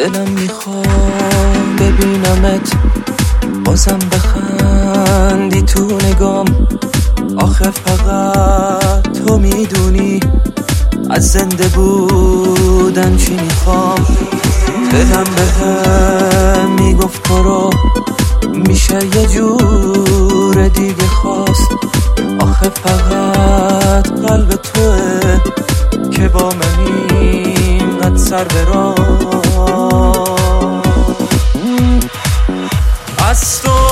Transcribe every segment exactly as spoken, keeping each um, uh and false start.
دلم میخوام ببینمت بازم بخندی تو نگام. آخه فقط تو میدونی از زنده بودن چی میخوام. دلم بهم میگفت تو رو میشه یه جور دیگه خواست. آخه فقط قلب توه که با من اینقدر سر برا. از تو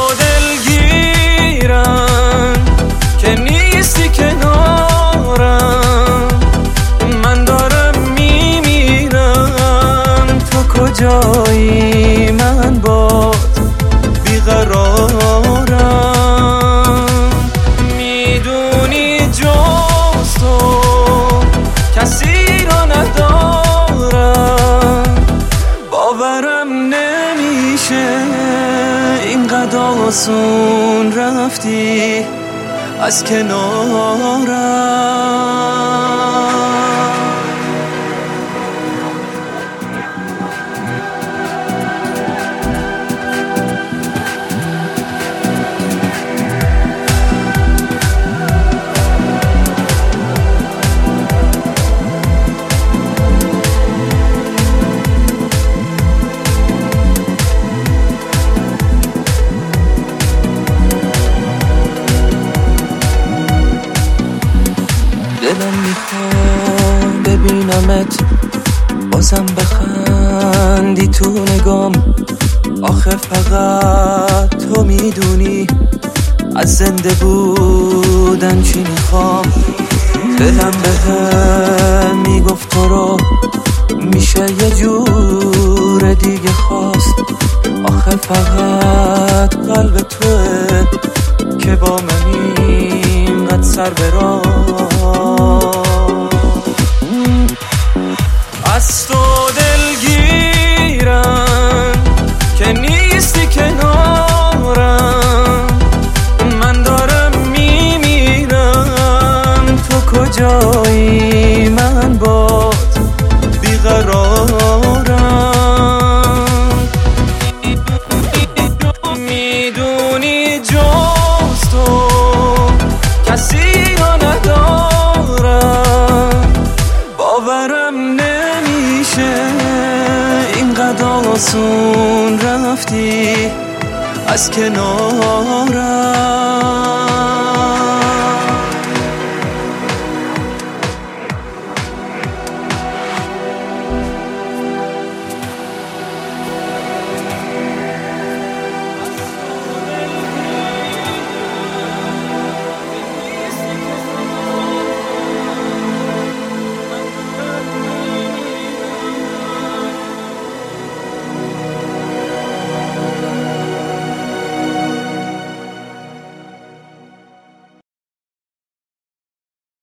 دلگیرم که نیستی کنارم. من دارم میمیرم تو کجایی؟ من باد بیقرارم. میدونی جز تو کسی رو ندارم. باورم نمیشه اینقدر آسون رفتی از کنارم. دلم میخوام ببینمت بازم بخندی تو نگام. آخه فقط تو میدونی از زنده بودن چی میخوام. دلم بهم میگفت تو رو میشه یه جور دیگه خواست. آخه فقط قلب توه که با من اینقدر سر برا. از تو دلگیرم که نیستی کنارم. من دارم میمیرم تو کجایی؟ من باد بیقرارم. میدونی جز تو کسی رو ندارم. باورم نمیشه اینقدر آسون رفتی از کنارم.